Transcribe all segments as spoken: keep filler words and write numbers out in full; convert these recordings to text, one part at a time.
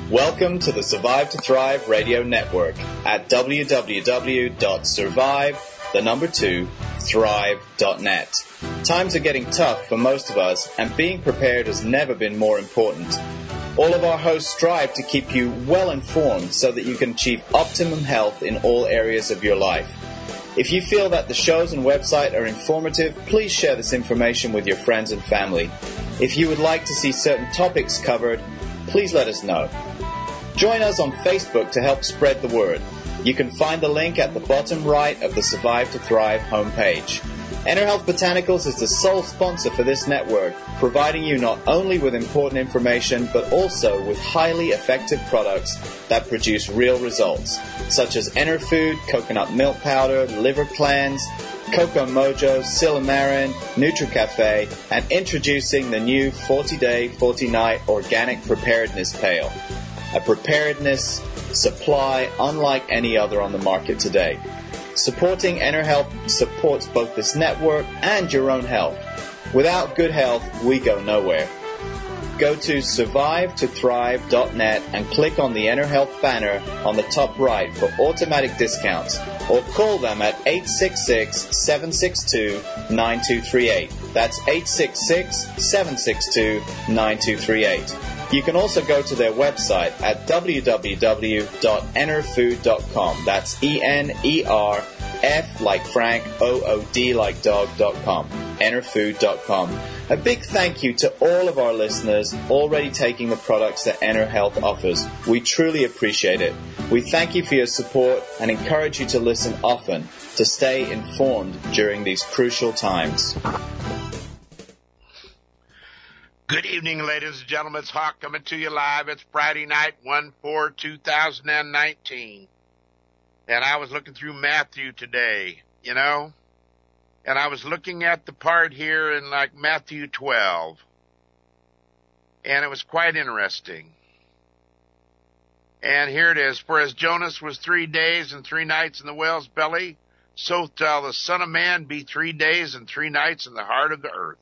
Welcome to the Survive to Thrive Radio Network at w w w dot survive, the number two, thrive dot net. Times are getting tough for most of us, and being prepared has never been more important. All of our hosts strive to keep you well informed so that you can achieve optimum health in all areas of your life. If you feel that the shows and website are informative, please share this information with your friends and family. If you would like to see certain topics covered, please let us know. Join us on Facebook to help spread the word. You can find the link at the bottom right of the Survive to Thrive homepage. EnerHealth Botanicals is the sole sponsor for this network, providing you not only with important information, but also with highly effective products that produce real results, such as EnerFood, coconut milk powder, liver cleanse, Coco Mojo, Silymarin, NutriCafe, and introducing the new forty-day, forty-night organic preparedness pail. A preparedness supply unlike any other on the market today. Supporting EnerHealth supports both this network and your own health. Without good health, we go nowhere. Go to survive to thrive dot net and click on the EnerHealth banner on the top right for automatic discounts, or call them at eight six six, seven six two, nine two three eight. That's eight six six, seven six two, nine two three eight. You can also go to their website at w w w dot enerfood dot com. That's E N E R F like Frank, O O D like dog dot com. enerfood dot com. A big thank you to all of our listeners already taking the products that EnerHealth offers. We truly appreciate it. We thank you for your support and encourage you to listen often to stay informed during these crucial times. Good evening, ladies and gentlemen. It's Hawk coming to you live. It's Friday night, one four two thousand nineteen. And I was looking through Matthew today, you know, and I was looking at the part here in like Matthew twelve. And it was quite interesting. And here it is. For as Jonas was three days and three nights in the whale's belly, so shall the Son of Man be three days and three nights in the heart of the earth.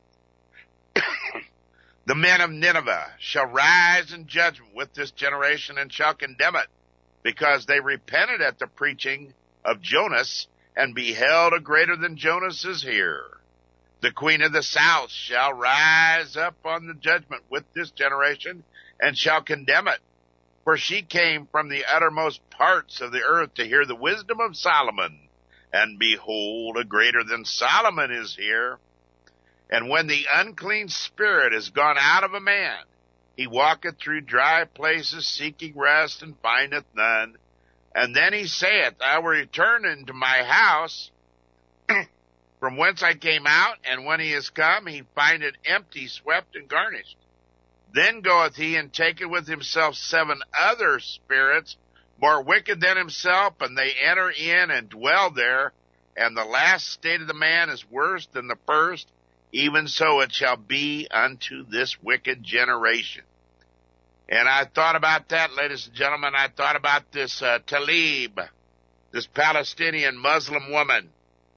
The men of Nineveh shall rise in judgment with this generation and shall condemn it, because they repented at the preaching of Jonas, and beheld a greater than Jonas is here. The queen of the south shall rise up on the judgment with this generation, and shall condemn it. For she came from the uttermost parts of the earth to hear the wisdom of Solomon, and behold, a greater than Solomon is here. And when the unclean spirit is gone out of a man, he walketh through dry places, seeking rest, and findeth none. And then he saith, I will return into my house from whence I came out, and when he is come, he findeth empty, swept, and garnished. Then goeth he and taketh with himself seven other spirits, more wicked than himself, and they enter in and dwell there. And the last state of the man is worse than the first. Even so it shall be unto this wicked generation. And I thought about that, ladies and gentlemen. I thought about this uh, Tlaib, this Palestinian Muslim woman,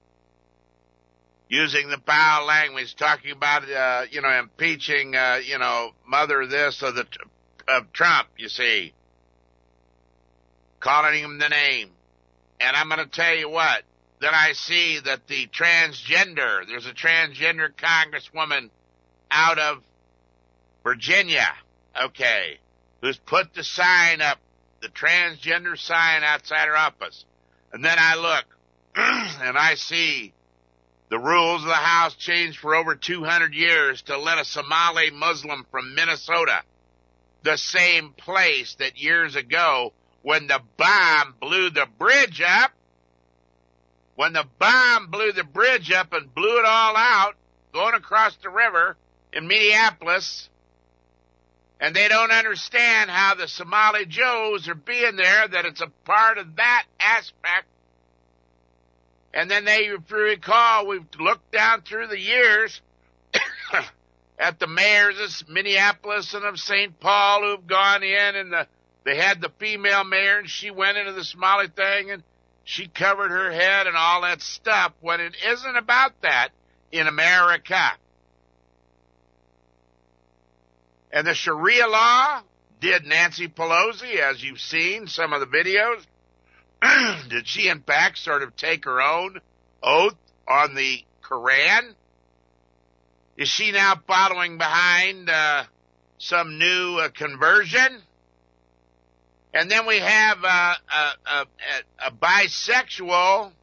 using the foul language, talking about, uh, you know, impeaching, uh, you know, mother this or the of Trump, you see, calling him the name. And I'm going to tell you what. Then I see that the transgender, there's a transgender congresswoman out of Virginia, okay, who's put the sign up, the transgender sign outside her office. And then I look, and I see the rules of the House changed for over two hundred years to let a Somali Muslim from Minnesota, the same place that years ago when the bomb blew the bridge up, When the bomb blew the bridge up and blew it all out, going across the river in Minneapolis, and they don't understand how the Somali Joes are being there, that it's a part of that aspect. And then they, if you recall, we've looked down through the years at the mayors of Minneapolis and of Saint Paul who've gone in, and the, they had the female mayor, and she went into the Somali thing, and she covered her head and all that stuff, when it isn't about that in America. And the Sharia law did Nancy Pelosi, as you've seen some of the videos? Did she, in fact, sort of take her own oath on the Quran? Is she now following behind uh, some new uh, conversion? And then we have uh, a, a, a bisexual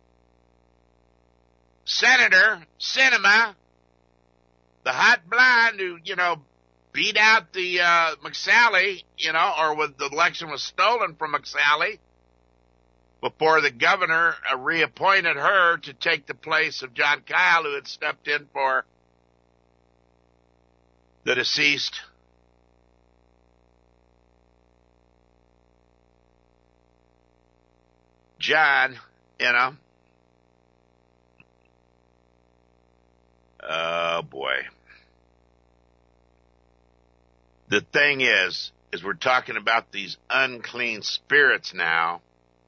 Senator Sinema, the hot blonde who, you know, beat out the uh, McSally, you know, or when the election was stolen from McSally before the governor uh, reappointed her to take the place of John Kyle, who had stepped in for the deceased John, you know. Oh, boy. The thing is, is we're talking about these unclean spirits now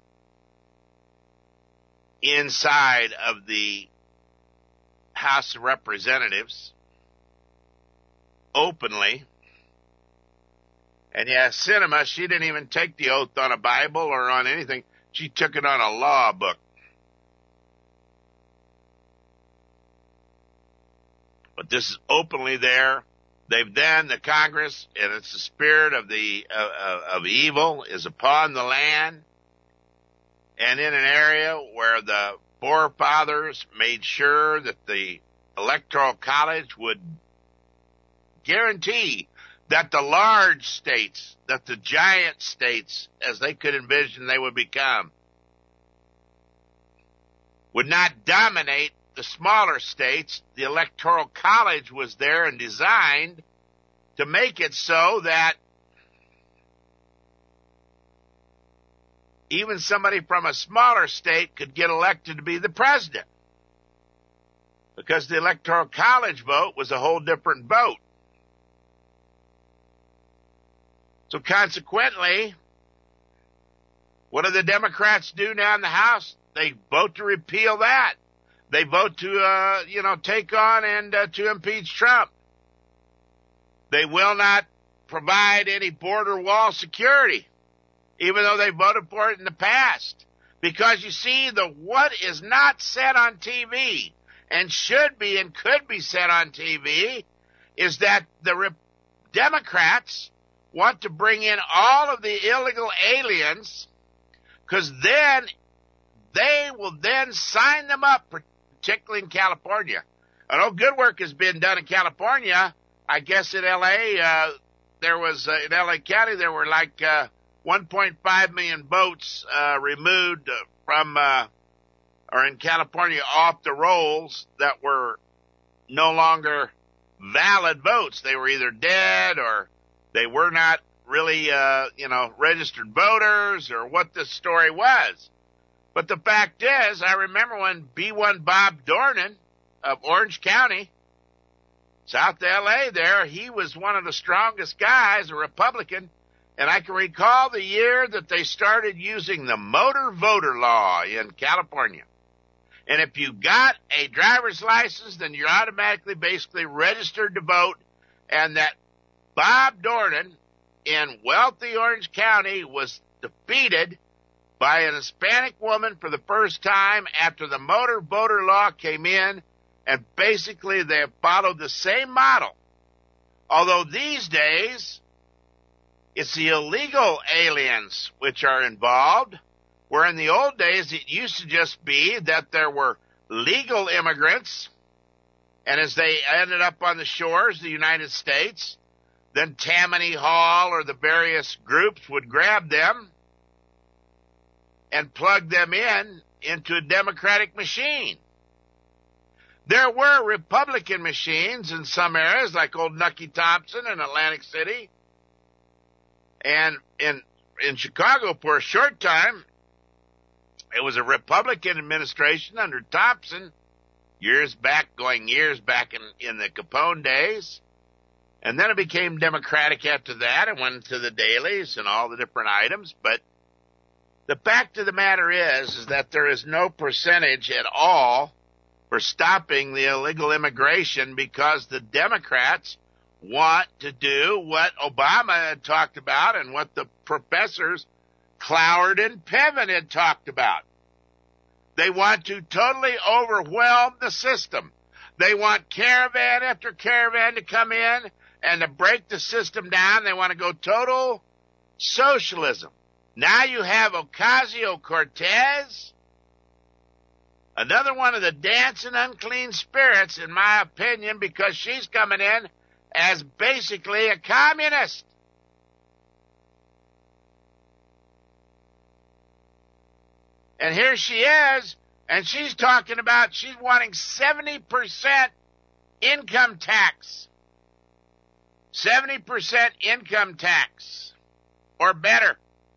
inside of the House of Representatives openly. And yeah, Sinema, she didn't even take the oath on a Bible or on anything. She took it on a law book. But this is openly there. They've then, the Congress, and it's the spirit of the uh, of evil is upon the land, and in an area where the forefathers made sure that the Electoral College would guarantee that the large states, that the giant states, as they could envision they would become, would not dominate the smaller states. The Electoral College was there and designed to make it so that even somebody from a smaller state could get elected to be the president, because the Electoral College vote was a whole different vote. So consequently, what do the Democrats do now in the House? They vote to repeal that. They vote to, uh, you know, take on and uh, to impeach Trump. They will not provide any border wall security, even though they voted for it in the past. Because you see, the what is not said on T V and should be and could be said on T V is that the Re- Democrats want to bring in all of the illegal aliens, because then they will then sign them up, particularly in California. I know good work has been done in California. I guess in L A, uh, there was, uh, in L A County, there were like uh, one point five million votes uh, removed from, uh, or in California, off the rolls that were no longer valid votes. They were either dead or they were not really, uh, you know, registered voters, or what the story was. But the fact is, I remember when B one Bob Dornan of Orange County, South L A there, he was one of the strongest guys, a Republican, and I can recall the year that they started using the motor voter law in California. And if you got a driver's license, then you're automatically basically registered to vote, and that Bob Dornan in wealthy Orange County was defeated by an Hispanic woman for the first time after the motor voter law came in, and basically they have followed the same model. Although these days, it's the illegal aliens which are involved, where in the old days it used to just be that there were legal immigrants, and as they ended up on the shores of the United States, then Tammany Hall or the various groups would grab them and plug them in into a Democratic machine. There were Republican machines in some areas, like old Nucky Thompson in Atlantic City. And in in Chicago for a short time, it was a Republican administration under Thompson, years back, going years back in, in the Capone days. And then it became Democratic after that and went to the dailies and all the different items. But the fact of the matter is, is that there is no percentage at all for stopping the illegal immigration, because the Democrats want to do what Obama had talked about and what the professors Cloward and Piven had talked about. They want to totally overwhelm the system. They want caravan after caravan to come in and to break the system down. They want to go total socialism. Now you have Ocasio-Cortez, another one of the dancing unclean spirits, in my opinion, because she's coming in as basically a communist. And here she is, and she's talking about she's wanting seventy percent income tax. seventy percent income tax, or better.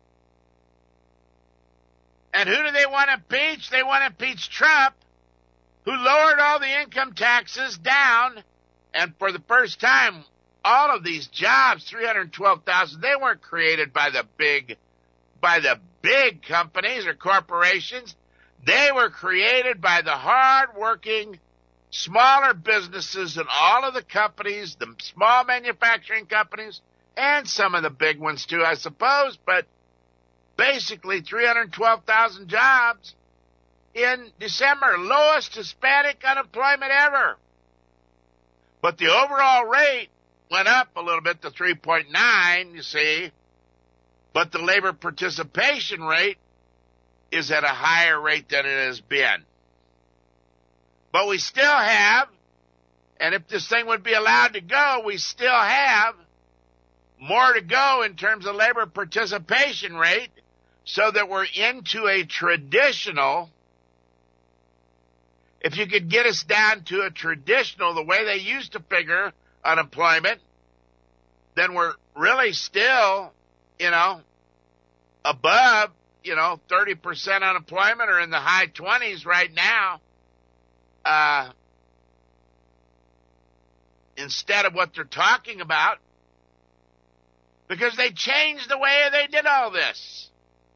And who do they want to impeach? They want to impeach Trump, who lowered all the income taxes down. And for the first time, all of these jobs, three hundred twelve thousand, they weren't created by the big, by the big companies or corporations. They were created by the hard-working, smaller businesses and all of the companies, the small manufacturing companies, and some of the big ones too, I suppose. But basically, three hundred twelve thousand jobs in December, lowest Hispanic unemployment ever. But the overall rate went up a little bit to three point nine, you see. But the labor participation rate is at a higher rate than it has been. But we still have, and if this thing would be allowed to go, we still have more to go in terms of labor participation rate, so that we're into a traditional, if you could get us down to a traditional, the way they used to figure unemployment, then we're really still, you know, above, you know, thirty percent unemployment, or in the high twenties right now, uh, instead of what they're talking about, because they changed the way they did all this.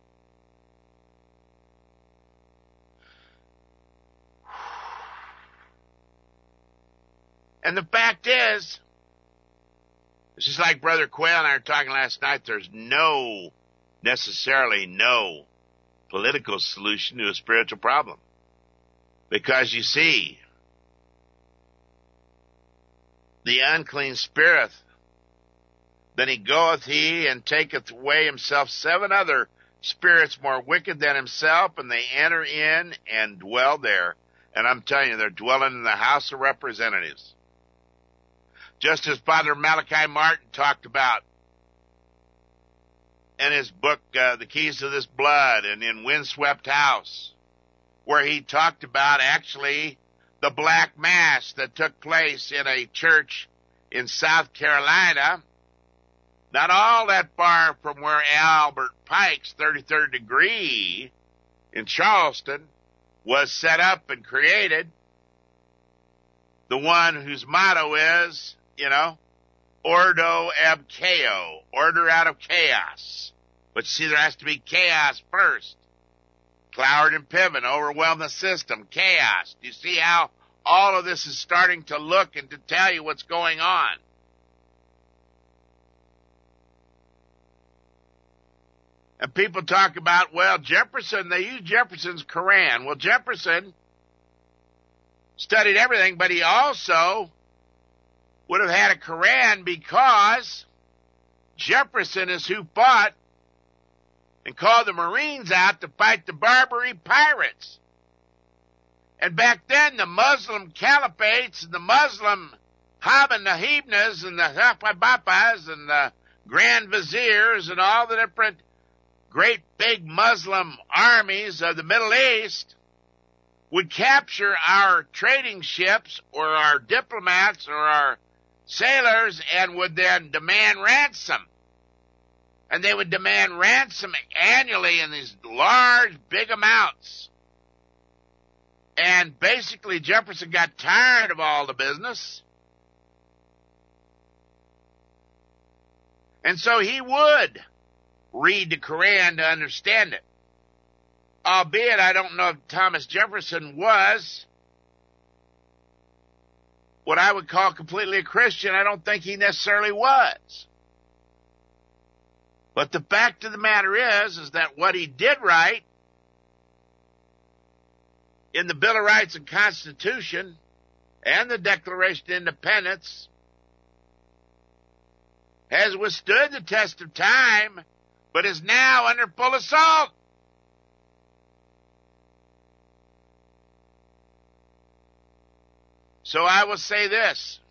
And the fact is, this is like Brother Quayle and I were talking last night, there's no, necessarily no political solution to a spiritual problem. Because you see, the unclean spirit, then he goeth he and taketh away himself seven other spirits more wicked than himself, and they enter in and dwell there. And I'm telling you, they're dwelling in the House of Representatives. Just as Father Malachi Martin talked about in his book, uh, The Keys to This Blood, and in Windswept House, where he talked about actually the Black Mass that took place in a church in South Carolina, not all that far from where Albert Pike's thirty-third degree in Charleston was set up and created. The one whose motto is, you know, Ordo ab Chaos, order out of chaos. But see, there has to be chaos first. Cloward and Piven, overwhelm the system, chaos. Do you see how all of this is starting to look and to tell you what's going on? And people talk about, well, Jefferson, they use Jefferson's Quran. Well, Jefferson studied everything, but he also would have had a Quran because Jefferson is who fought and called the Marines out to fight the Barbary pirates. And back then, the Muslim caliphates and the Muslim Haban Nahibnas and the Hapabapas and the Grand Viziers and all the different great big Muslim armies of the Middle East would capture our trading ships or our diplomats or our sailors and would then demand ransom. And they would demand ransom annually in these large, big amounts. And basically Jefferson got tired of all the business. And so he would read the Quran to understand it. Albeit I don't know if Thomas Jefferson was what I would call completely a Christian. I don't think he necessarily was. But the fact of the matter is, is that what he did right in the Bill of Rights and Constitution and the Declaration of Independence has withstood the test of time, but is now under full assault. So I will say this.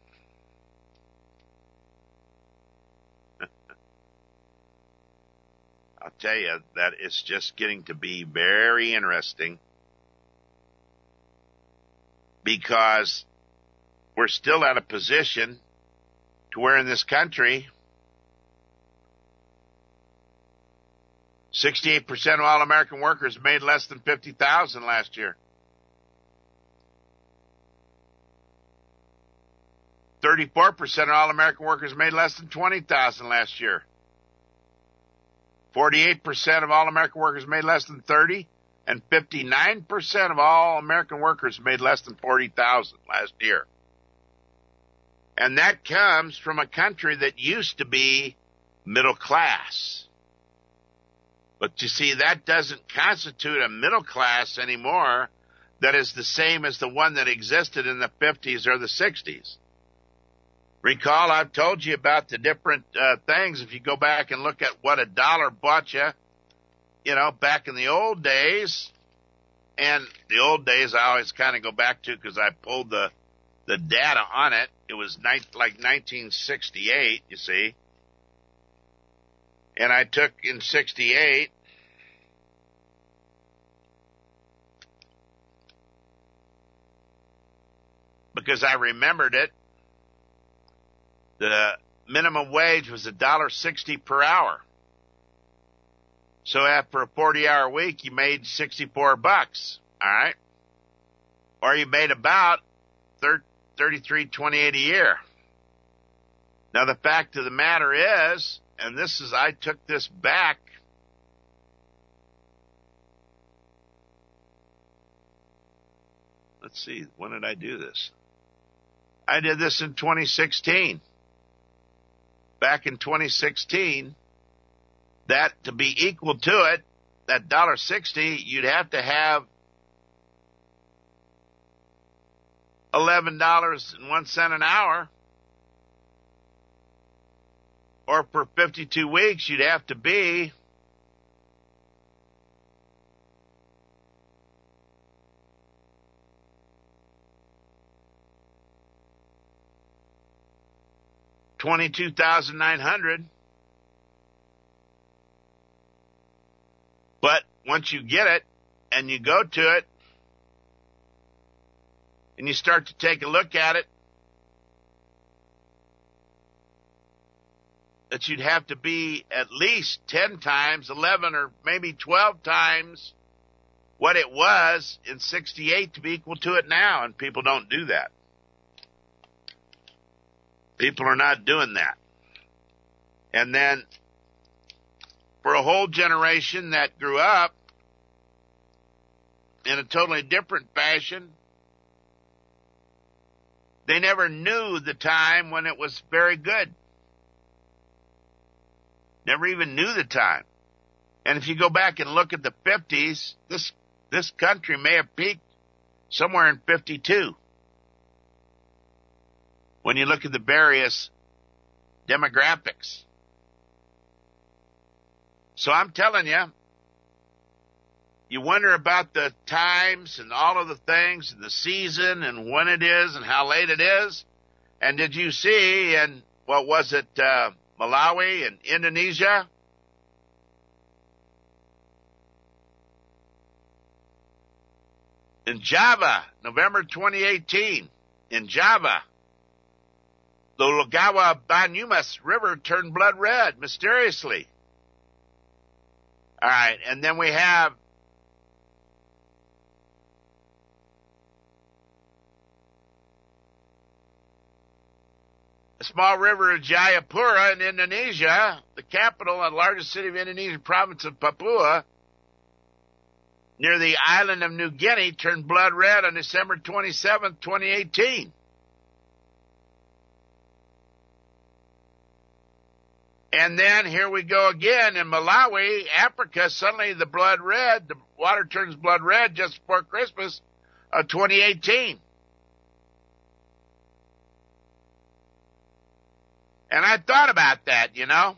I'll tell you that it's just getting to be very interesting because we're still at a position to where in this country, sixty-eight percent of all American workers made less than fifty thousand dollars last year. thirty-four percent of all American workers made less than twenty thousand dollars last year. forty-eight percent of all American workers made less than thirty thousand dollars, and fifty-nine percent of all American workers made less than forty thousand dollars last year. And that comes from a country that used to be middle class. But you see, that doesn't constitute a middle class anymore that is the same as the one that existed in the fifties or the sixties. Recall, I've told you about the different uh, things. If you go back and look at what a dollar bought you, you know, back in the old days, and the old days I always kind of go back to because I pulled the the data on it. It was ni- like nineteen sixty-eight, you see. And I took in sixty-eight, because I remembered it, the minimum wage was a dollar sixty per hour. So after a forty-hour week, you made sixty-four bucks, all right? Or you made about thirty-three twenty-eight a year. Now, the fact of the matter is, and this is, I took this back, let's see, when did I do this? I did this in twenty sixteen. Back in twenty sixteen, that to be equal to it, that one dollar sixty, you'd have to have eleven dollars and one cent an hour. Or for fifty-two weeks, you'd have to be twenty-two thousand nine hundred dollars. But once you get it and you go to it and you start to take a look at it, that you'd have to be at least ten times, eleven or maybe twelve times what it was in sixty-eight to be equal to it now, and people don't do that. People are not doing that. And then for a whole generation that grew up in a totally different fashion, they never knew the time when it was very good. Never even knew the time. And if you go back and look at the fifties, this this country may have peaked somewhere in fifty-two. When you look at the various demographics. So I'm telling you, you wonder about the times and all of the things and the season and when it is and how late it is. And did you see in, what was it, uh, Malawi and Indonesia? In Java, November twenty eighteen, in Java, the Lugawa Banyumas River turned blood red mysteriously. All right, and then we have a small river of Jayapura in Indonesia, the capital and largest city of Indonesian province of Papua, near the island of New Guinea, turned blood red on December twenty-seventh, twenty eighteen. And then here we go again in Malawi, Africa, suddenly the blood red, the water turns blood red just before Christmas of twenty eighteen. And I thought about that, you know.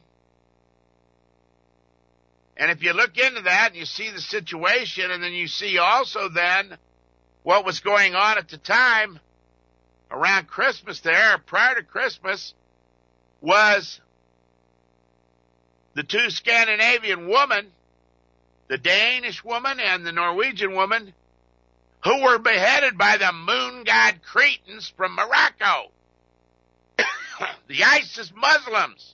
And if you look into that and you see the situation, and then you see also then what was going on at the time around Christmas there, prior to Christmas, was the two Scandinavian women, the Danish woman and the Norwegian woman, who were beheaded by the moon god Cretans from Morocco, the ISIS Muslims.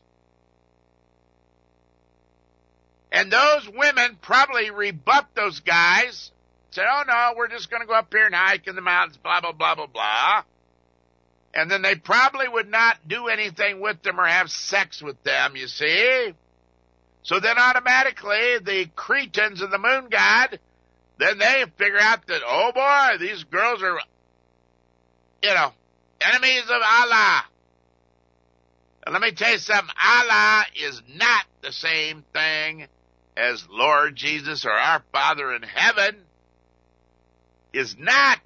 And those women probably rebuffed those guys, said, oh no, we're just going to go up here and hike in the mountains, blah, blah, blah, blah, blah. And then they probably would not do anything with them or have sex with them, you see. So then automatically the Cretans and the moon god, then they figure out that, oh boy, these girls are, you know, enemies of Allah. And let me tell you something, Allah is not the same thing as Lord Jesus or our Father in heaven. Is not.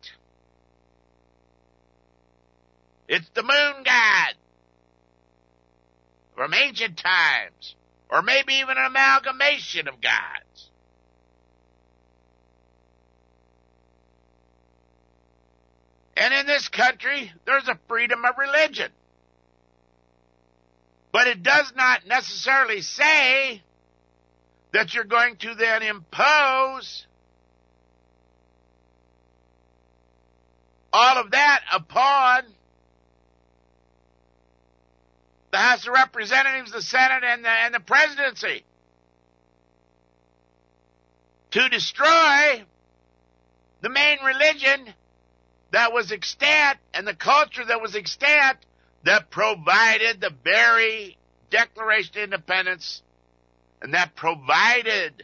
It's the moon god from ancient times, or maybe even an amalgamation of gods. And in this country, there's a freedom of religion. But it does not necessarily say that you're going to then impose all of that upon the House of Representatives, the Senate, and the, and the presidency to destroy the main religion that was extant and the culture that was extant that provided the very Declaration of Independence and that provided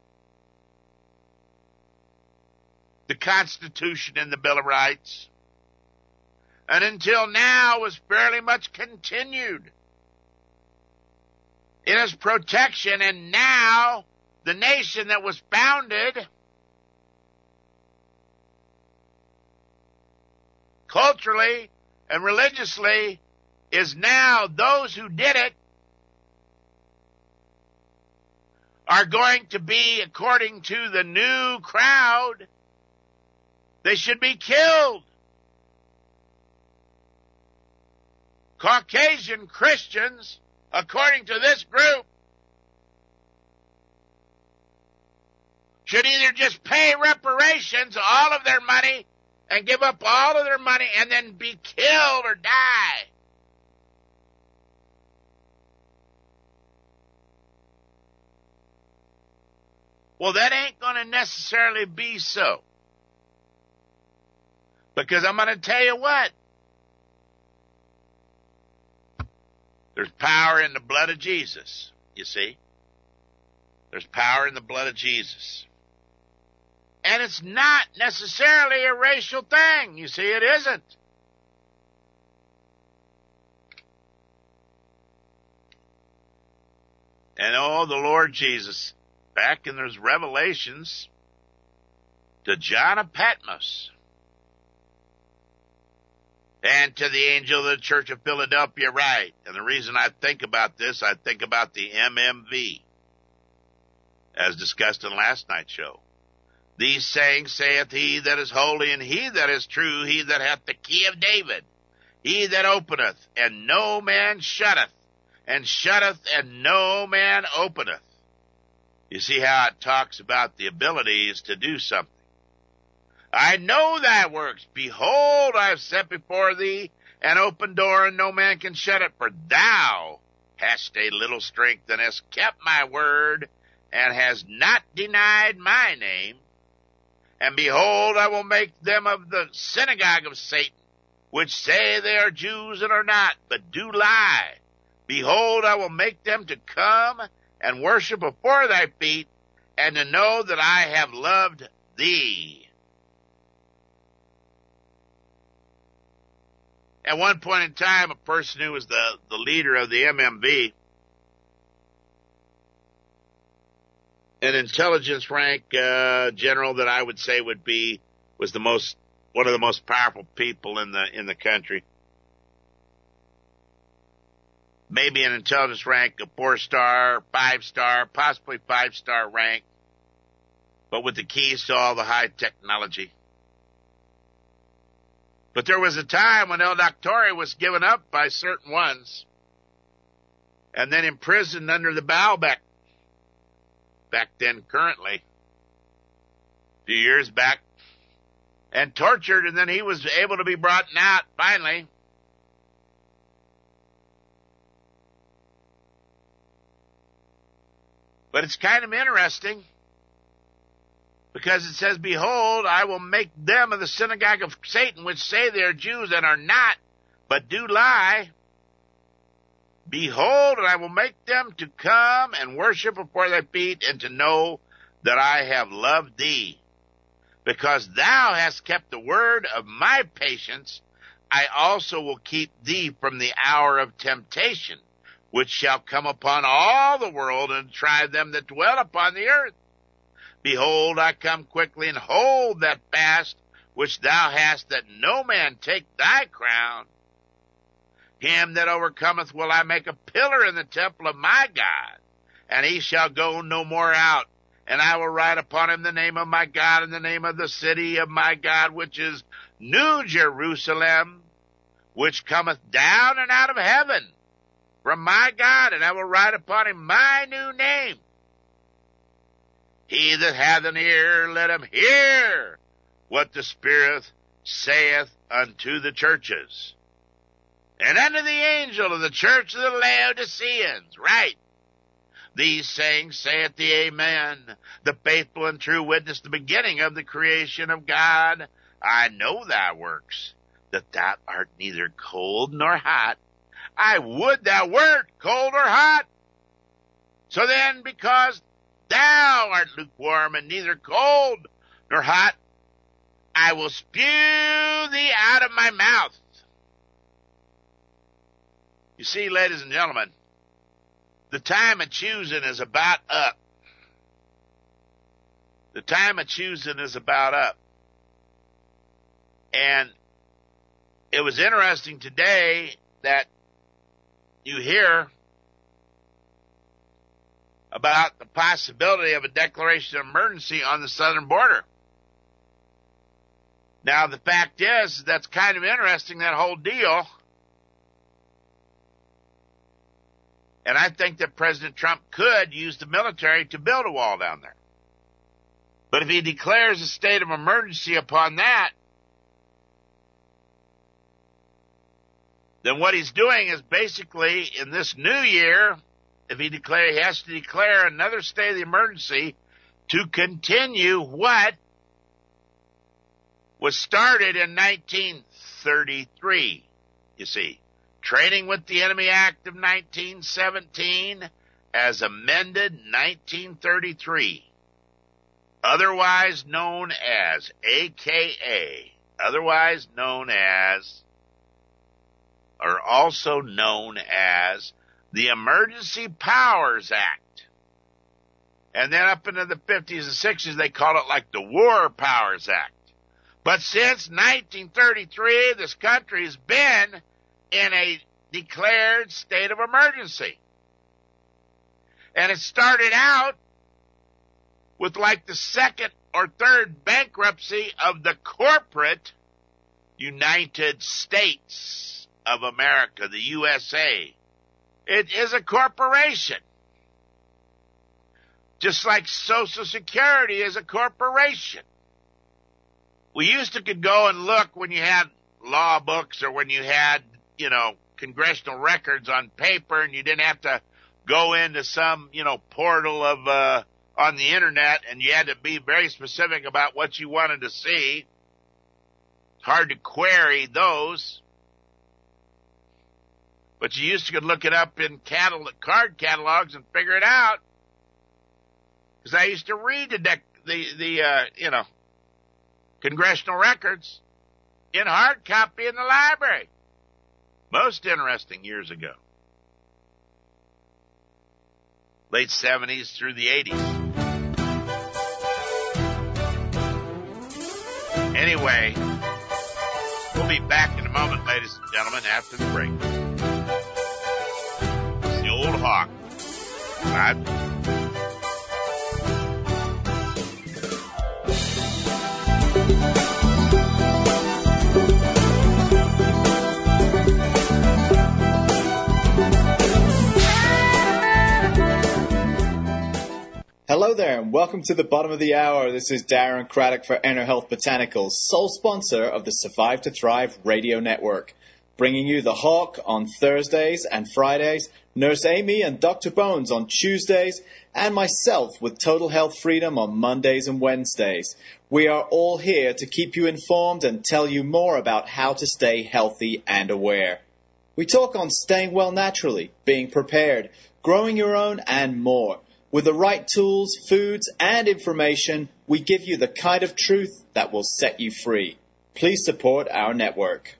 the Constitution and the Bill of Rights, and until now was fairly much continued in its protection. And now the nation that was founded culturally and religiously is now, those who did it are going to be, according to the new crowd, they should be killed. Caucasian Christians, according to this group, should either just pay reparations, all of their money, and give up all of their money and then be killed or die. Well, that ain't going to necessarily be so. Because I'm going to tell you what. There's power in the blood of Jesus, you see. There's power in the blood of Jesus. And it's not necessarily a racial thing. You see, it isn't. And oh, the Lord Jesus, back in those Revelations to John of Patmos and to the angel of the church of Philadelphia, right. And the reason I think about this, I think about the M M V, as discussed in last night's show. These sayings saith he that is holy, and he that is true, he that hath the key of David, he that openeth, and no man shutteth, and shutteth, and no man openeth. You see how it talks about the abilities to do something. I know thy works. Behold, I have set before thee an open door, and no man can shut it. For thou hast a little strength, and hast kept my word, and hast not denied my name. And behold, I will make them of the synagogue of Satan, which say they are Jews and are not, but do lie. Behold, I will make them to come and worship before thy feet, and to know that I have loved thee. At one point in time, a person who was the, the leader of the M M V an intelligence rank uh, general that I would say would be was the most one of the most powerful people in the in the country. Maybe an intelligence rank, a four star, five star, possibly five star rank, but with the keys to all the high technology. But there was a time when El Doctor was given up by certain ones and then imprisoned under the Baalbek. Back then, currently, a few years back, and tortured, and then he was able to be brought out finally. But it's kind of interesting because it says, behold, I will make them of the synagogue of Satan, which say they are Jews and are not, but do lie. Behold, and I will make them to come and worship before thy feet, and to know that I have loved thee. Because thou hast kept the word of my patience, I also will keep thee from the hour of temptation, which shall come upon all the world, and try them that dwell upon the earth. Behold, I come quickly, and hold that fast which thou hast, that no man take thy crown. Him that overcometh will I make a pillar in the temple of my God, and he shall go no more out. And I will write upon him the name of my God, and the name of the city of my God, which is New Jerusalem, which cometh down and out of heaven from my God, and I will write upon him my new name. He that hath an ear, let him hear what the Spirit saith unto the churches. And unto the angel of the church of the Laodiceans, write, these sayings saith the Amen, the faithful and true witness, the beginning of the creation of God. I know thy works, that thou art neither cold nor hot. I would thou wert cold or hot. So then, because thou art lukewarm and neither cold nor hot, I will spew thee out of my mouth. You see, ladies and gentlemen, the time of choosing is about up. The time of choosing is about up. And it was interesting today that you hear about the possibility of a declaration of emergency on the southern border. Now, the fact is, that's kind of interesting, that whole deal. And I think that President Trump could use the military to build a wall down there. But if he declares a state of emergency upon that, then what he's doing is basically, in this new year, if he declare, he has to declare another state of the emergency to continue what was started in nineteen thirty-three, you see. Trading with the Enemy Act of nineteen seventeen as amended nineteen thirty-three, otherwise known as A K A, otherwise known as, or also known as the Emergency Powers Act. And then up into the fifties and sixties, they called it like the War Powers Act. But since nineteen thirty-three, this country has been in a declared state of emergency. And it started out with like the second or third bankruptcy of the corporate United States of America, the U S A. It is a corporation. Just like Social Security is a corporation. We used to could go and look when you had law books or when you had, you know, congressional records on paper, and you didn't have to go into some, you know, portal of, uh, on the internet, and you had to be very specific about what you wanted to see. It's hard to query those. But you used to could look it up in catalog, card catalogs and figure it out. Because I used to read the, dec- the, the, uh, you know, congressional records in hard copy in the library. Most interesting years ago. Late seventies through the eighties. anyway, we'll be back in a moment, ladies and gentlemen, after the break. It's the old hawk. Right? Hello there, and welcome to the bottom of the hour. This is Darren Craddock for Inner Health Botanicals, sole sponsor of the Survive to Thrive radio network. Bringing you the Hawk on Thursdays and Fridays, Nurse Amy and Doctor Bones on Tuesdays, and myself with Total Health Freedom on Mondays and Wednesdays. We are all here to keep you informed and tell you more about how to stay healthy and aware. We talk on staying well naturally, being prepared, growing your own, and more. With the right tools, foods, and information, we give you the kind of truth that will set you free. Please support our network.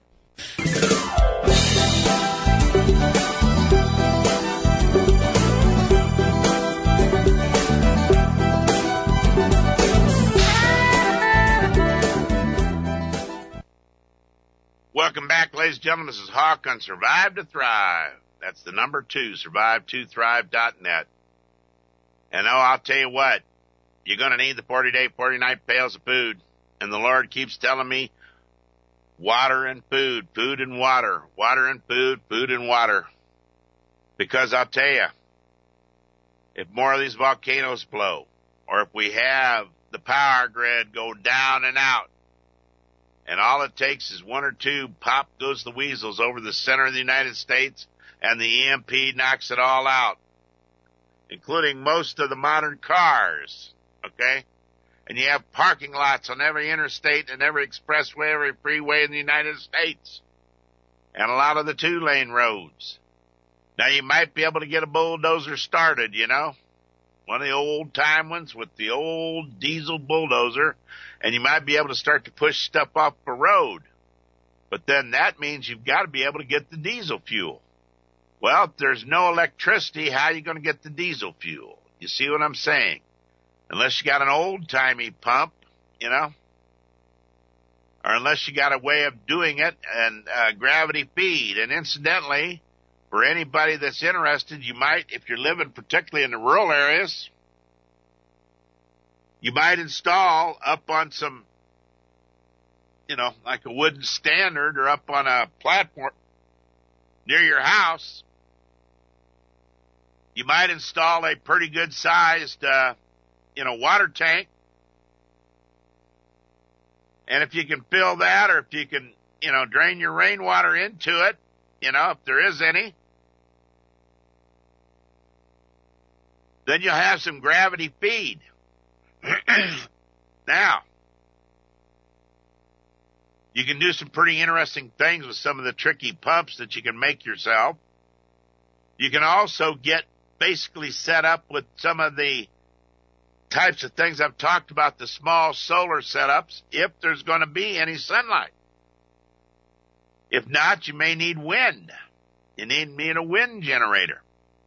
Welcome back, ladies and gentlemen. This is Hawk on Survive to Thrive. That's the number two, survive to thrive dot net. And oh, I'll tell you what, you're going to need the forty-day, forty-night pails of food. And the Lord keeps telling me, water and food, food and water, water and food, food and water. Because I'll tell you, if more of these volcanoes blow, or if we have the power grid go down and out, and all it takes is one or two pop goes the weasels over the center of the United States, and the E M P knocks it all out, including most of the modern cars, okay? And you have parking lots on every interstate and every expressway, every freeway in the United States, and a lot of the two-lane roads. Now, you might be able to get a bulldozer started, you know, one of the old-time ones with the old diesel bulldozer, and you might be able to start to push stuff off the road. But then that means you've got to be able to get the diesel fuel. Well, if there's no electricity, how are you going to get the diesel fuel? You see what I'm saying? Unless you got an old-timey pump, you know, or unless you got a way of doing it and uh, gravity feed. And incidentally, for anybody that's interested, you might, if you're living particularly in the rural areas, you might install up on some, you know, like a wooden standard or up on a platform near your house. You might install a pretty good-sized, uh, you know, water tank. And if you can fill that, or if you can, you know, drain your rainwater into it, you know, if there is any, then you'll have some gravity feed. Now, you can do some pretty interesting things with some of the tricky pumps that you can make yourself. You can also get basically set up with some of the types of things I've talked about, the small solar setups, if there's going to be any sunlight. If not, you may need wind. You need, need a wind generator.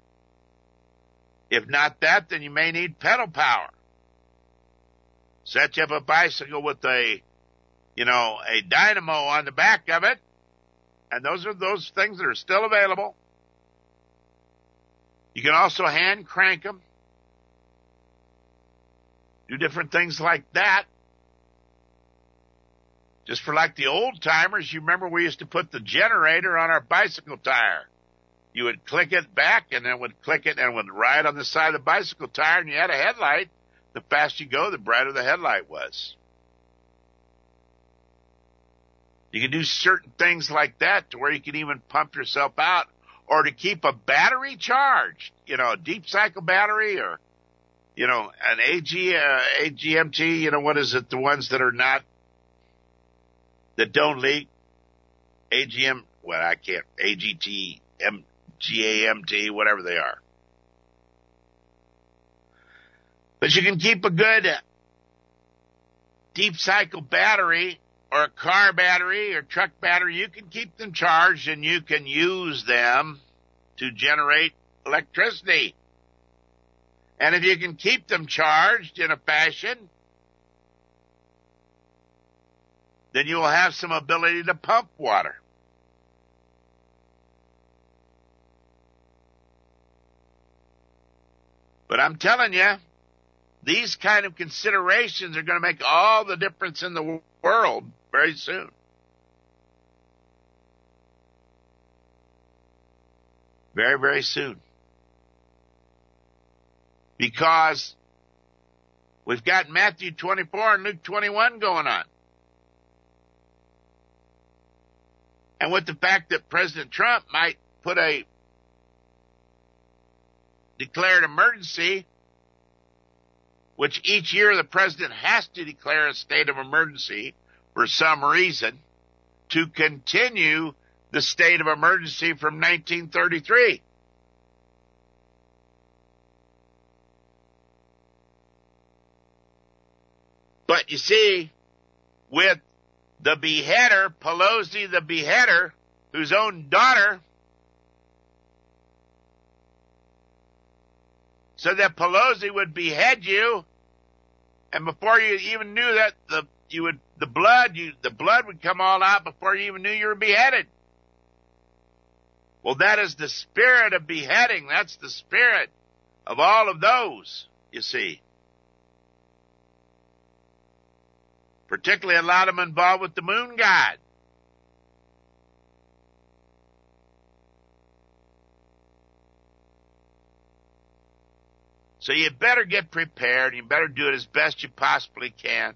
If not that, then you may need pedal power. Set you up a bicycle with a, you know, a dynamo on the back of it, and those are those things that are still available. You can also hand crank them. Do different things like that. Just for like the old timers, you remember we used to put the generator on our bicycle tire. You would click it back, and then would click it and would ride on the side of the bicycle tire, and you had a headlight. The faster you go, the brighter the headlight was. You can do certain things like that to where you can even pump yourself out, or to keep a battery charged, you know, a deep cycle battery, or, you know, an A G, uh, A G M T, you know, what is it, the ones that are not, that don't leak, A G M, well, I can't, A G T, M, G A M T, whatever they are. But you can keep a good deep cycle battery, or a car battery or truck battery. You can keep them charged, and you can use them to generate electricity. And if you can keep them charged in a fashion then you will have some ability to pump water. But I'm telling you, these kind of considerations are going to make all the difference in the world very soon. Very, very soon. Because we've got Matthew twenty-four and Luke twenty-one going on. And with the fact that President Trump might put a declared emergency, which each year the president has to declare a state of emergency for some reason to continue the state of emergency from nineteen thirty-three. But you see, with the beheader, Pelosi the beheader, whose own daughter said that Pelosi would behead you, and before you even knew that, the you would the blood you the blood would come all out before you even knew you were beheaded. Well, that is the spirit of beheading. That's the spirit of all of those, you see. Particularly a lot of them involved with the moon god. So you better get prepared. You better do it as best you possibly can.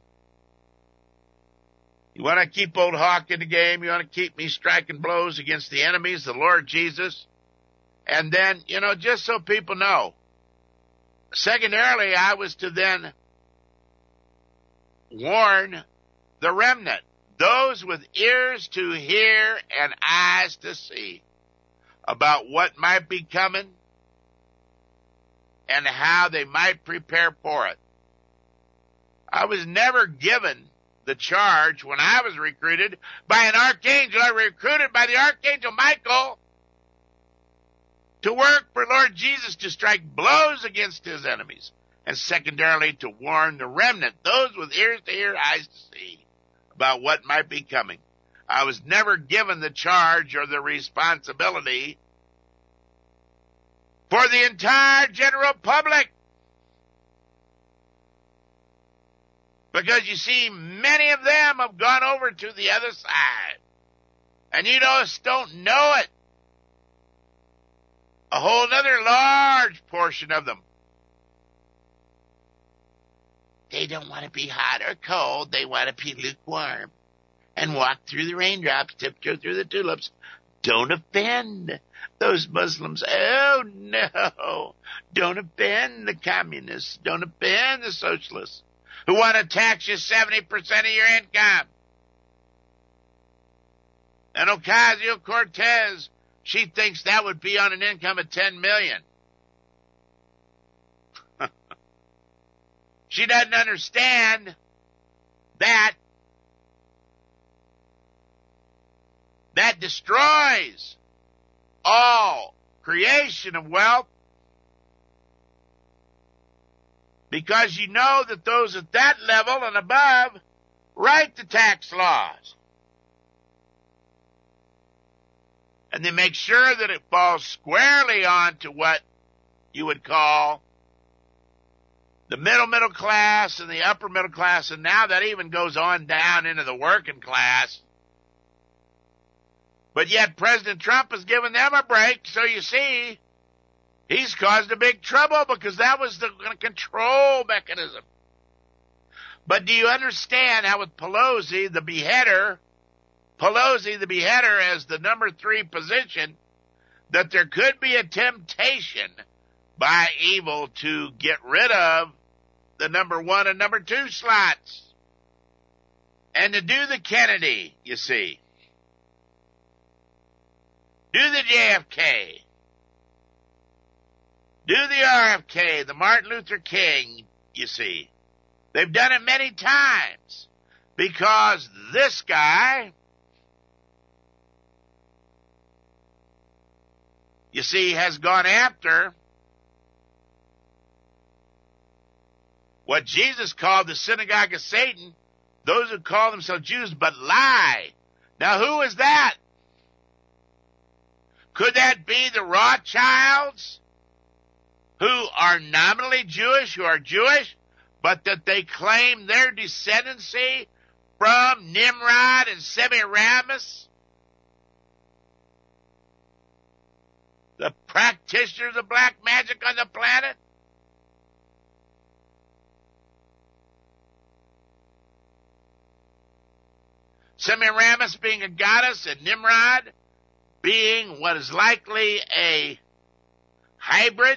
You want to keep old Hawk in the game. You want to keep me striking blows against the enemies, the Lord Jesus. And then, you know, just so people know, secondarily, I was to then warn the remnant, those with ears to hear and eyes to see, about what might be coming and how they might prepare for it. I was never given the charge when I was recruited by an archangel. I was recruited by the archangel Michael to work for Lord Jesus, to strike blows against his enemies, and secondarily to warn the remnant, those with ears to hear, eyes to see, about what might be coming. I was never given the charge or the responsibility for the entire general public. Because you see, many of them have gone over to the other side. And you just don't know it. A whole other large portion of them, they don't want to be hot or cold. They want to be lukewarm and walk through the raindrops, tiptoe through the tulips. Don't offend those Muslims. Oh, no. Don't offend the communists. Don't offend the socialists who want to tax you seventy percent of your income. And Ocasio-Cortez, she thinks that would be on an income of ten million dollars. She doesn't understand that that destroys all creation of wealth, because you know that those at that level and above write the tax laws. And they make sure that it falls squarely onto what you would call the middle middle class and the upper middle class, and now that even goes on down into the working class. But yet President Trump has given them a break, so you see, he's caused a big trouble because that was the control mechanism. But do you understand how with Pelosi, the beheader, Pelosi, the beheader, as the number three position, that there could be a temptation by evil to get rid of the number one and number two slots and to do the Kennedy, you see. Do the J F K. Do the R F K, the Martin Luther King, you see. They've done it many times because this guy, you see, has gone after what Jesus called the synagogue of Satan, those who call themselves Jews but lie. Now, who is that? Could that be the Rothschilds, who are nominally Jewish, who are Jewish, but that they claim their descendancy from Nimrod and Semiramis, the practitioners of black magic on the planet? Semiramis being a goddess and Nimrod being what is likely a hybrid.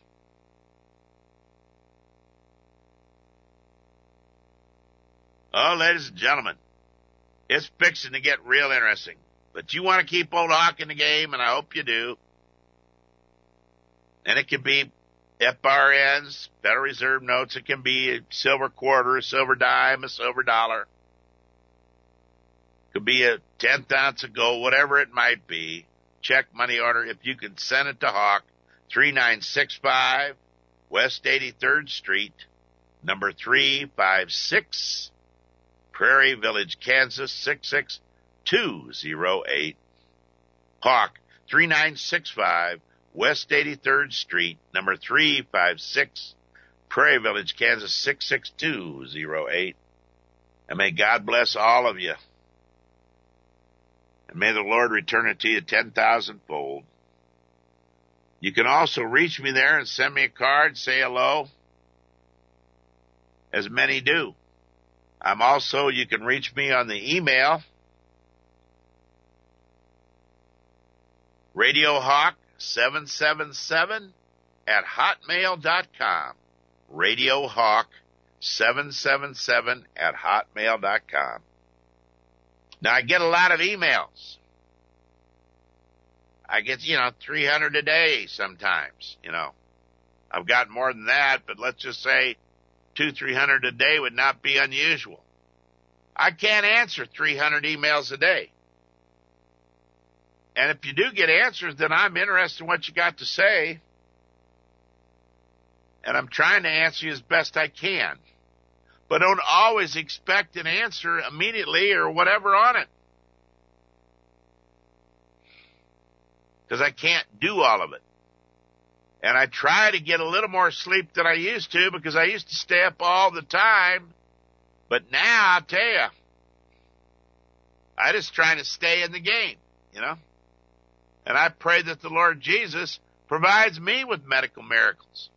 Oh, ladies and gentlemen, it's fixing to get real interesting. But you want to keep old Hawk in the game, and I hope you do. And it can be F R Ns, Federal Reserve notes. It can be a silver quarter, a silver dime, a silver dollar. It could be a tenth ounce of gold, whatever it might be. Check, money order. If you can send it to Hawk, three nine six five West eighty-third Street, number three five six, Prairie Village, Kansas, six six two zero eight. Hawk, three nine six five West eighty-third Street, number three five six, Prairie Village, Kansas, six six two zero eight. And may God bless all of you. And may the Lord return it to you ten thousand fold. You can also reach me there and send me a card, say hello, as many do. I'm also, you can reach me on the email, radiohawk seven seven seven at hotmail dot com. radiohawk seven seven seven at hotmail dot com. Now, I get a lot of emails. I get, you know, three hundred a day sometimes, you know. I've got more than that, but let's just say two, three hundred a day would not be unusual. I can't answer three hundred emails a day. And if you do get answers, then I'm interested in what you got to say. And I'm trying to answer you as best I can. But don't always expect an answer immediately or whatever on it. Because I can't do all of it. And I try to get a little more sleep than I used to because I used to stay up all the time. But now, I'll tell you, I'm just trying to stay in the game, you know. And I pray that the Lord Jesus provides me with medical miracles.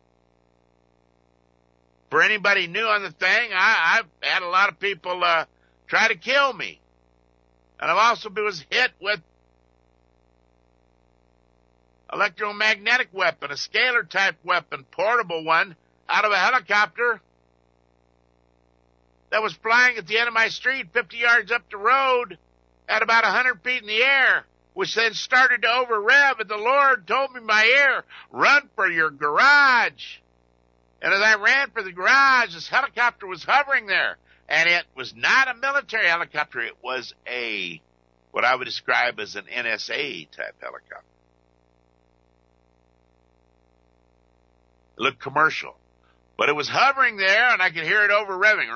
For anybody new on the thing, I, I've had a lot of people uh, try to kill me. And I've also been was hit with electromagnetic weapon, a scalar type weapon, portable one, out of a helicopter that was flying at the end of my street, fifty yards up the road, at about one hundred feet in the air, which then started to over rev, and the Lord told me in my ear, run for your garage. And as I ran for the garage, this helicopter was hovering there. And it was not a military helicopter. It was a, what I would describe as an N S A type helicopter. It looked commercial. But it was hovering there, and I could hear it over revving.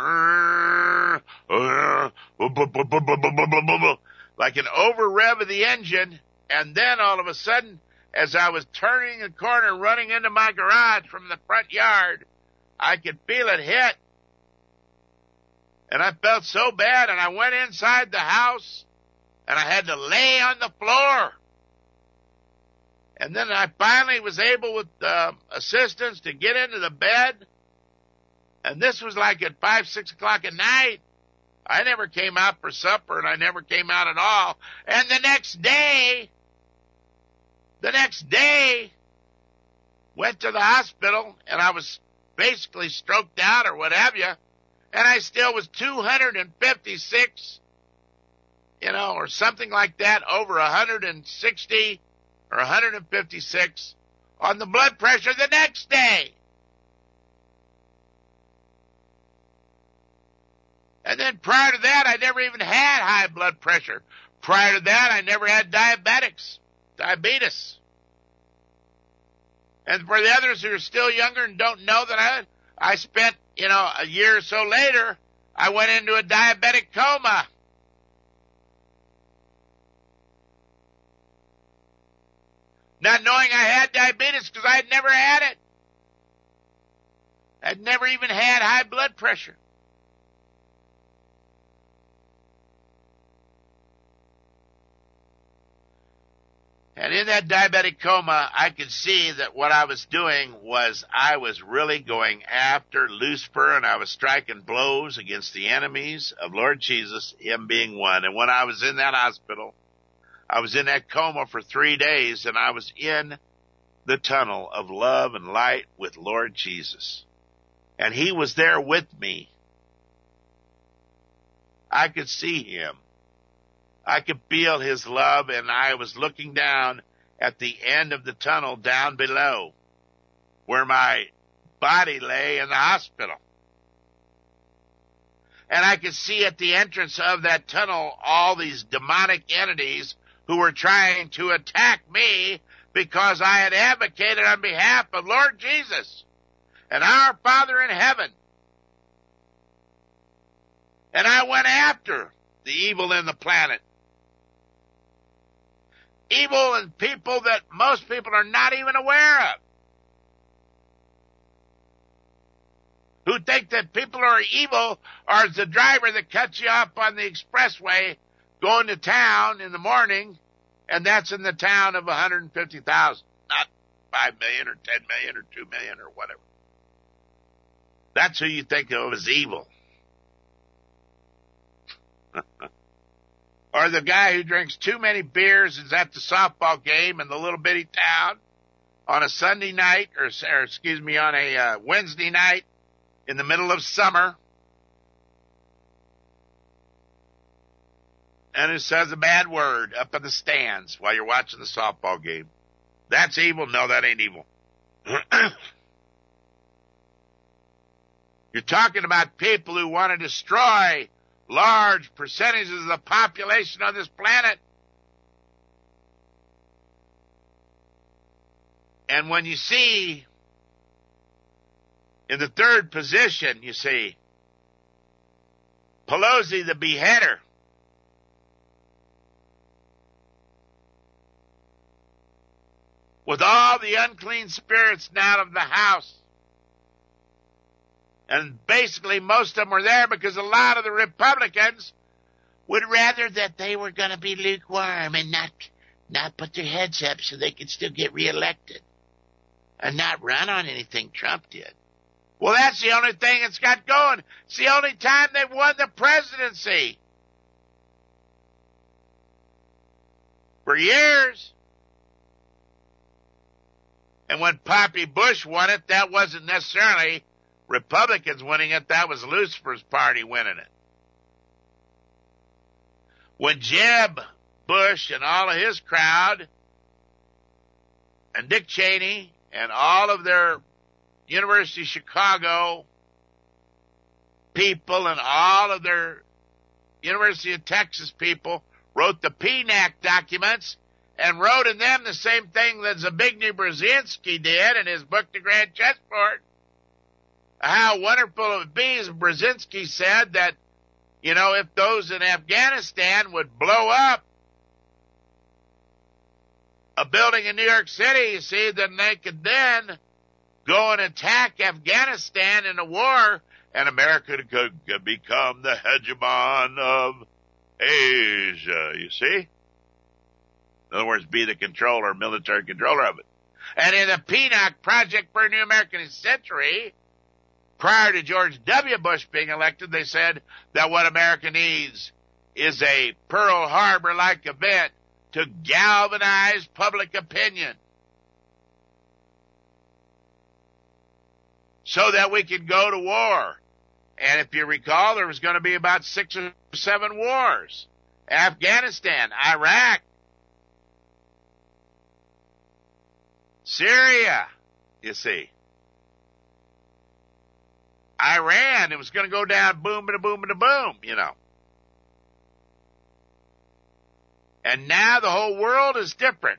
Like an over rev of the engine. And then all of a sudden, as I was turning the corner, running into my garage from the front yard, I could feel it hit. And I felt so bad, and I went inside the house, and I had to lay on the floor. And then I finally was able, with uh, assistance, to get into the bed. And this was like at five, six o'clock at night. I never came out for supper, and I never came out at all. And the next day... The next day, went to the hospital, and I was basically stroked out or what have you, and I still was two hundred fifty-six, you know, or something like that, over one hundred sixty or one hundred fifty-six on the blood pressure the next day. And then prior to that, I never even had high blood pressure. Prior to that, I never had diabetics. Diabetes. And for the others who are still younger and don't know that I, I spent, you know, a year or so later I went into a diabetic coma. Not knowing I had diabetes because I had never had it. I'd never even had high blood pressure. And in that diabetic coma, I could see that what I was doing was I was really going after Lucifer, and I was striking blows against the enemies of Lord Jesus, him being one. And when I was in that hospital, I was in that coma for three days, and I was in the tunnel of love and light with Lord Jesus. And he was there with me. I could see him. I could feel his love, and I was looking down at the end of the tunnel down below where my body lay in the hospital. And I could see at the entrance of that tunnel all these demonic entities who were trying to attack me because I had advocated on behalf of Lord Jesus and our Father in heaven. And I went after the evil in the planet. Evil and people that most people are not even aware of. Who think that people are evil or is the driver that cuts you off on the expressway going to town in the morning, and that's in the town of one hundred fifty thousand, not five million or ten million or two million or whatever. That's who you think of as evil. Or the guy who drinks too many beers is at the softball game in the little bitty town on a Sunday night, or, or excuse me, on a uh, Wednesday night in the middle of summer, and who says a bad word up in the stands while you're watching the softball game. That's evil? No, that ain't evil. You're talking about people who want to destroy large percentages of the population on this planet. And when you see in the third position, you see Pelosi, the beheader, with all the unclean spirits now of the House. And basically most of them were there because a lot of the Republicans would rather that they were going to be lukewarm and not not put their heads up so they could still get reelected and not run on anything Trump did. Well, that's the only thing it's got going. It's the only time they've won the presidency. For years. And when Poppy Bush won it, that wasn't necessarily Republicans winning it, that was Lucifer's party winning it. When Jeb Bush and all of his crowd and Dick Cheney and all of their University of Chicago people and all of their University of Texas people wrote the P N A C documents and wrote in them the same thing that Zbigniew Brzezinski did in his book, The Grand Chessboard. How wonderful it would be, as Brzezinski said, that, you know, if those in Afghanistan would blow up a building in New York City, you see, then they could then go and attack Afghanistan in a war, and America could, could become the hegemon of Asia, you see? In other words, be the controller, military controller of it. And in the P N A C, Project for a New American Century, prior to George W. Bush being elected, they said that what America needs is a Pearl Harbor-like event to galvanize public opinion so that we can go to war. And if you recall, there was going to be about six or seven wars. Afghanistan, Iraq, Syria, you see. Iran, it was going to go down boom, and a boom, and a boom, you know. And now the whole world is different.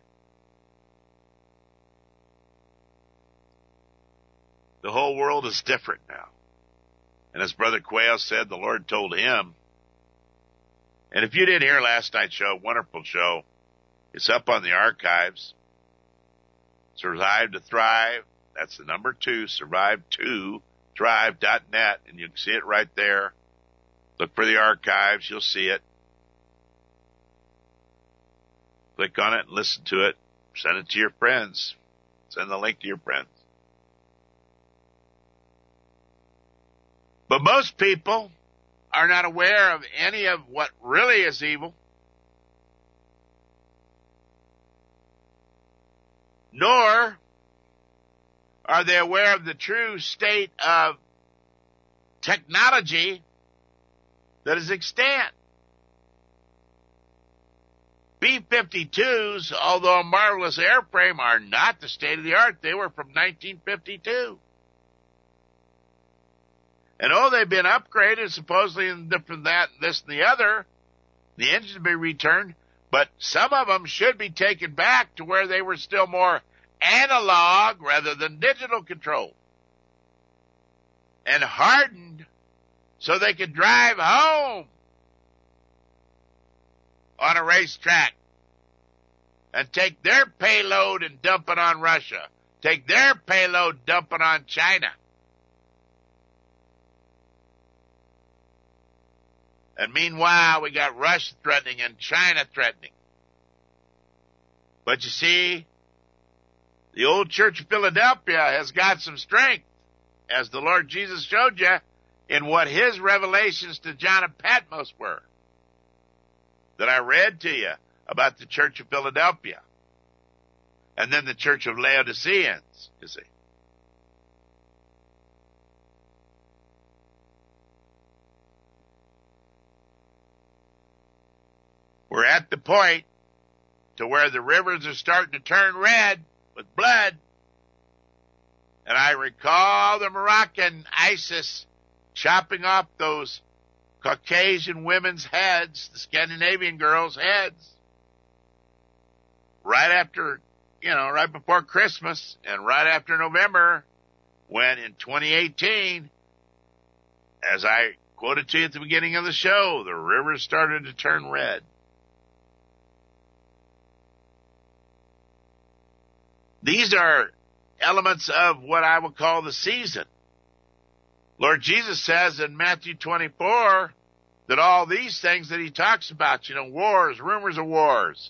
The whole world is different now. And as Brother Quayle said, the Lord told him. And if you didn't hear last night's show, wonderful show, it's up on the archives. Survive to Thrive. That's the number two, survive to thrive dot net. And you can see it right there. Look for the archives. You'll see it. Click on it and listen to it. Send it to your friends. Send the link to your friends. But most people are not aware of any of what really is evil, nor are they aware of the true state of technology that is extant. B fifty-twos, although a marvelous airframe, are not the state of the art. They were from nineteen fifty-two. And oh, they've been upgraded, supposedly in different that, this, and the other. The engines be returned, but some of them should be taken back to where they were still more analog rather than digital control. And hardened so they could drive home on a racetrack and take their payload and dump it on Russia. Take their payload, dump it on China. And meanwhile, we got Russia threatening and China threatening. But you see, the old Church of Philadelphia has got some strength, as the Lord Jesus showed you in what his revelations to John of Patmos were, that I read to you about the Church of Philadelphia. And then the Church of Laodiceans, you see. We're at the point to where the rivers are starting to turn red with blood. And I recall the Moroccan ISIS chopping off those Caucasian women's heads, the Scandinavian girls' heads, right after, you know, right before Christmas and right after November, when in twenty eighteen, as I quoted to you at the beginning of the show, the rivers started to turn red. These are elements of what I would call the season. Lord Jesus says in Matthew twenty-four that all these things that he talks about, you know, wars, rumors of wars,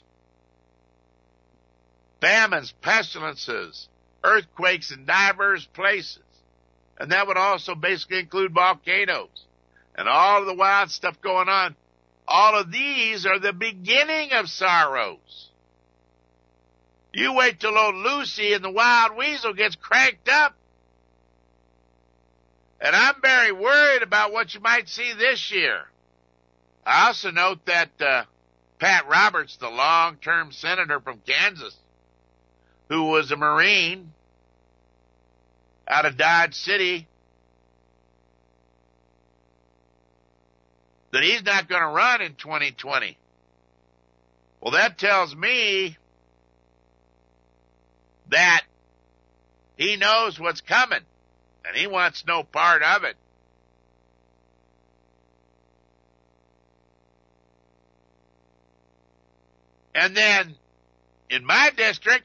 famines, pestilences, earthquakes in diverse places, and that would also basically include volcanoes and all of the wild stuff going on. All of these are the beginning of sorrows. You wait till old Lucy and the wild weasel gets cranked up. And I'm very worried about what you might see this year. I also note that uh, Pat Roberts, the long-term senator from Kansas, who was a Marine out of Dodge City, that he's not going to run in twenty twenty. Well, that tells me that he knows what's coming, and he wants no part of it. And then, in my district,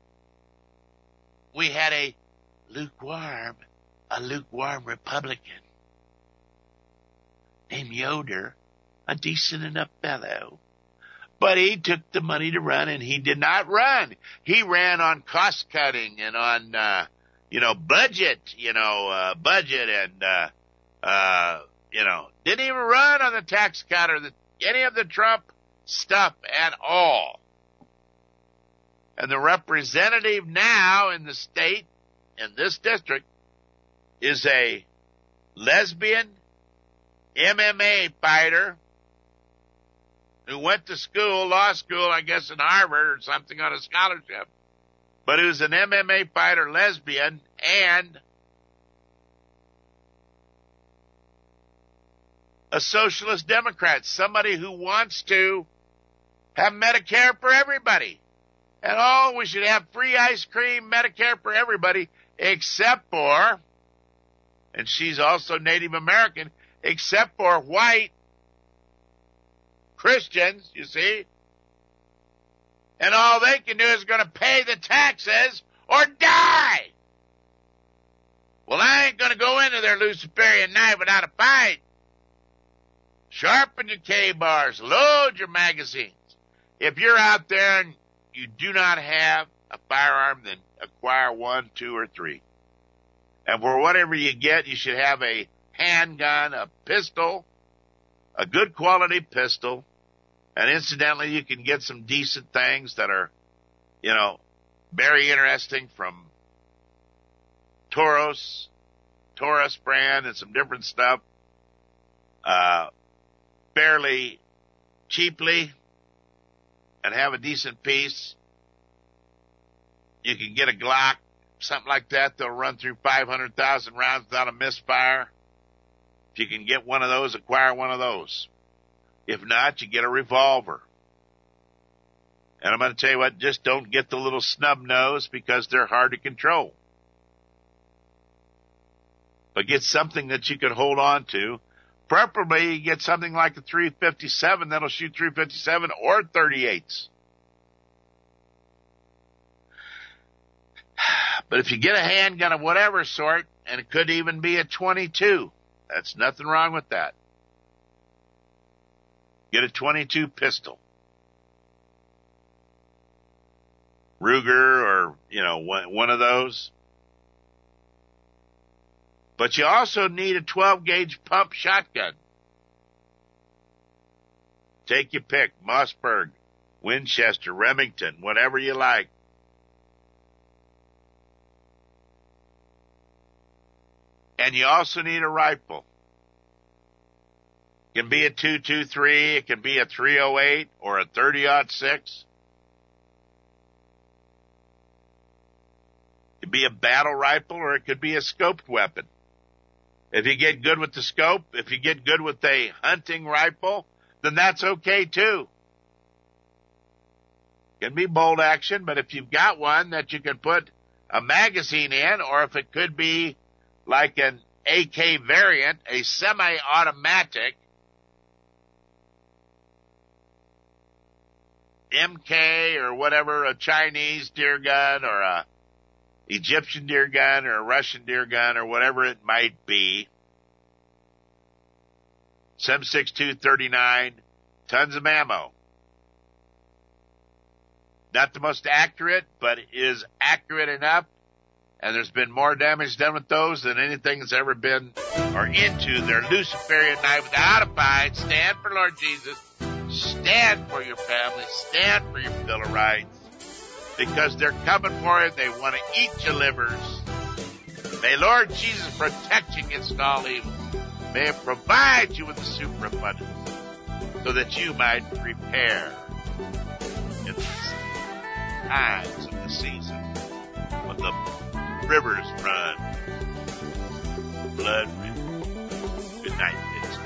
we had a lukewarm, a lukewarm Republican named Yoder, a decent enough fellow. But he took the money to run, and he did not run. He ran on cost cutting and on, uh, you know, budget, you know, uh, budget and, uh, uh, you know, didn't even run on the tax cut or the, any of the Trump stuff at all. And the representative now in the state, in this district, is a lesbian M M A fighter who went to school, law school, I guess in Harvard or something on a scholarship, but who's an M M A fighter, lesbian, and a socialist Democrat, somebody who wants to have Medicare for everybody. And oh, we should have free ice cream, Medicare for everybody, except for, and she's also Native American, except for white Christians, you see. And all they can do is going to pay the taxes or die. Well, I ain't going to go into their Luciferian night without a fight. Sharpen your K-bars. Load your magazines. If you're out there and you do not have a firearm, then acquire one, two, or three. And for whatever you get, you should have a handgun, a pistol, a good quality pistol. And incidentally, you can get some decent things that are, you know, very interesting from Taurus, Taurus brand and some different stuff, uh, fairly cheaply and have a decent piece. You can get a Glock, something like that. They'll run through five hundred thousand rounds without a misfire. If you can get one of those, acquire one of those. If not, you get a revolver. And I'm going to tell you what, just don't get the little snub nose because they're hard to control. But get something that you can hold on to. Preferably get something like a three fifty-seven that'll shoot three fifty-seven or thirty-eights. But if you get a handgun of whatever sort, and it could even be a twenty-two, that's nothing wrong with that. Get a twenty-two pistol. Ruger or, you know, one, one of those. But you also need a twelve gauge pump shotgun. Take your pick. Mossberg, Winchester, Remington, whatever you like. And you also need a rifle. It can be a two twenty-three, it can be a three oh eight or a thirty aught six. It could be a battle rifle or it could be a scoped weapon. If you get good with the scope, if you get good with a hunting rifle, then that's okay too. It can be bolt action, but if you've got one that you can put a magazine in, or if it could be like an A K variant, a semi-automatic M K or whatever, a Chinese deer gun or a Egyptian deer gun or a Russian deer gun or whatever it might be. seven six two thirty-nine, tons of ammo. Not the most accurate, but is accurate enough. And there's been more damage done with those than anything that's ever been or into their Luciferian night without a fight. Stand for Lord Jesus. Stand for your family. Stand for your Bill of Rights. Because they're coming for you. They want to eat your livers. May Lord Jesus protect you against all evil. May it provide you with the superabundance so that you might prepare in the times of the season when the rivers run, blood. Good night, kids.